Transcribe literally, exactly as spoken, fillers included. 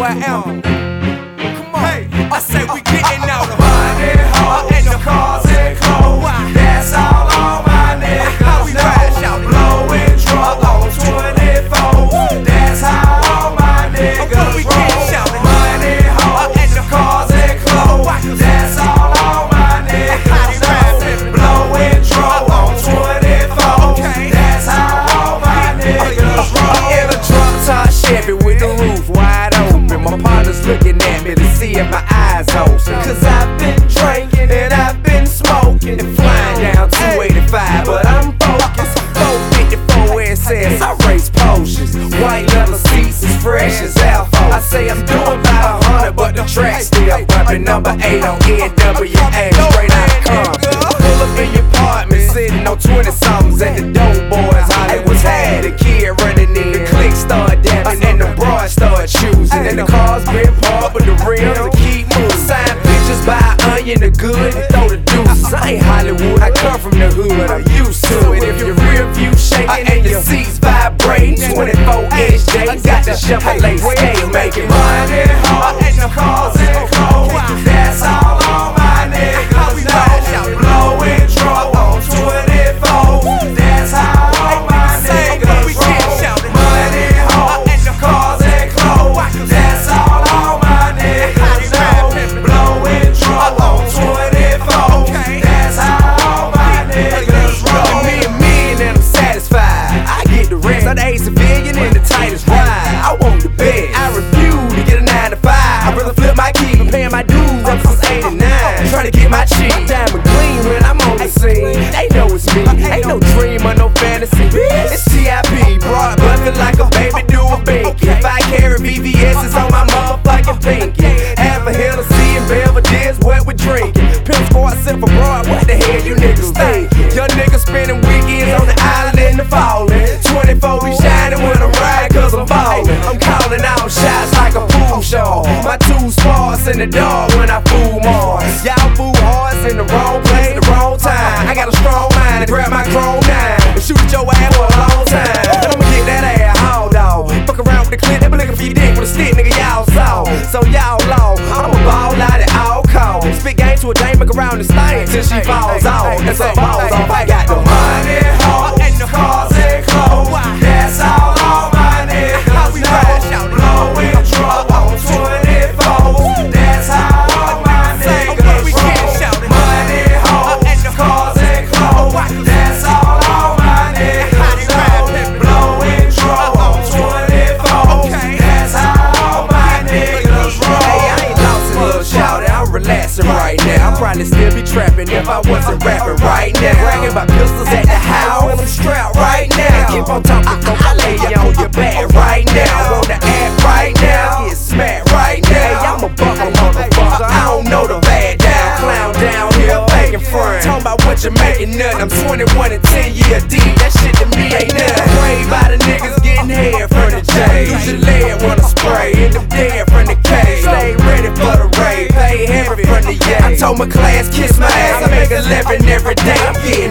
I am. Come on, hey, I say we getting out of money, hoes, and the cars and clothes. That's all all my niggas we know. Blowing drunk on twenty-four. That's how all my niggas roll. Money, hoes, and the cars and clothes. That's all all my niggas know. Blowing drunk on twenty-four. That's how all my niggas roll. In a drunk top Chevy with the roof wide open. My partner's looking at me to see if my eyes open. Cause I've been drinking and I've been smoking and flying down two eighty-five, but I'm focused. four fifty-four S S, I race potions. White leather seats as fresh as Alpha. I say I'm doing about a hundred, but the track still bumping. Number eight on N W A, straight out of Compton. Pull up in your apartment, sitting on twenty somethings, and the dope boys Hollywood's had. The kid running in, the click start dancing, and the broad start choosing. And the cars been parked, but the rims will keep moving. Sign pictures by Onion, the good, and throw the deuces. I ain't Hollywood, I come from the hood, I'm used to it. If your rear view shaking and your seats vibrating, twenty-four inch J, got the Chevrolet scale making money, hoes, and the cars and clothes. That's all all my niggas know. Blowing drunk on twenty-four. That's how all my niggas roll. Money, hoes, and the cars and clothes. That's all all my niggas know. Blowing drunk on twenty-four. That's how all my niggas roll. Me and me and I'm satisfied. I get the rest. I'm the A civilian in the tightest ride. I want the best. I refuse to get a nine to five. I'd rather flip my key and paying my dues up since eighty-nine. Trying to get my cheese. Diamond clean when I'm on the scene. They know it's me. Ain't no dream or no fantasy. It's T I P. Broad buffing like a baby do a binky. If I carry V V S's on my motherfucking pinky. Half a Hennessy and Belvedere's what we drinking. Pimp Squad sip for broad. What the hell you niggas think? Young niggas spending weekends on the island in the falling. twenty-four be shining when I'm riding cause I'm ballin'. I'm calling out shots like a pool show. My two sparks in the dog when I fool more. Y'all fool hearts in the wrong place at the wrong time. I got a strong mind to grab my chrome nine and shoot at your ass for a long time. And I'ma get that ass hauled off. Fuck around with the clip, they be looking for your dick with a stick, nigga, y'all saw. So y'all long, I'ma ball out at all costs. Spit game to a dame, make around and stain till she falls off. And some balls off, I got the money, hoes, and the cars and clothes. That's all all my niggas know. Blowing drunk on twenty-four. That's how all my niggas roll. Money, hoes, and the cars and clothes. That's all all my niggas know. Blowing drunk on twenty-four. That's how all my niggas roll. Hey, I ain't lost a little shouty, I'm relaxing right now. I'd probably still be trapping if I wasn't rapping right now. Bragging about pistols at the house when I'm strapped right now. Keep on talking, folks, I lay you on your back right now. On the app right now, get smacked right now. I'm a buckle motherfucker, I don't know the bad down. Clown down here, making fun. Talking about what you're making nothing. I'm twenty-one and ten year deep, that shit to me ain't nothing. Afraid by the niggas getting head from the J. Use your lead when I spray, end up dead from the K. Stay ready for the raid, pay heavy from the yay. I told my class, kiss my ass, I make a living every day. I'm getting